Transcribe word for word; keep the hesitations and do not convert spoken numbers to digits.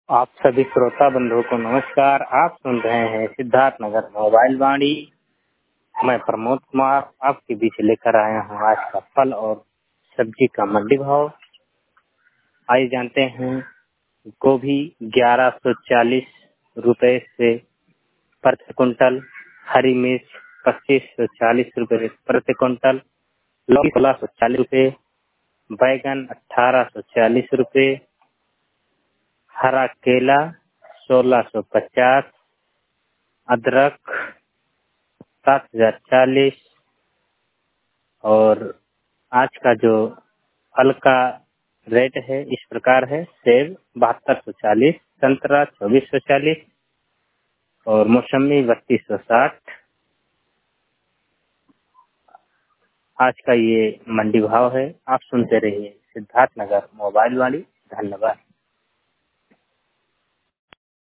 आप सभी श्रोता बंधुओं को नमस्कार। आप सुन रहे हैं सिद्धार्थ नगर मोबाइल वाणी। मैं प्रमोद कुमार आपके बीच लेकर आया हूँ आज का फल और सब्जी का मंडी भाव। आइए जानते हैं। गोभी ग्यारह सौ चालीस रुपए से प्रति कुंटल, हरी मिर्च पच्चीस सौ चालीस रुपए प्रति कुंटल, लौकी सोलह सौ चालीस रुपए, बैगन अठारह सौ चालीस रुपए, हरा केला सोलह सौ पचास, अदरक सात हजार चालीस। और आज का जो फल का रेट है इस प्रकार है। सेब बहत्तर सौ चालीस, संतरा चौबीस सौ चालीस और मौसमी बत्तीस सौ साठ। आज का ये मंडी भाव है। आप सुनते रहिए सिद्धार्थ नगर मोबाइल वाली। धन्यवाद।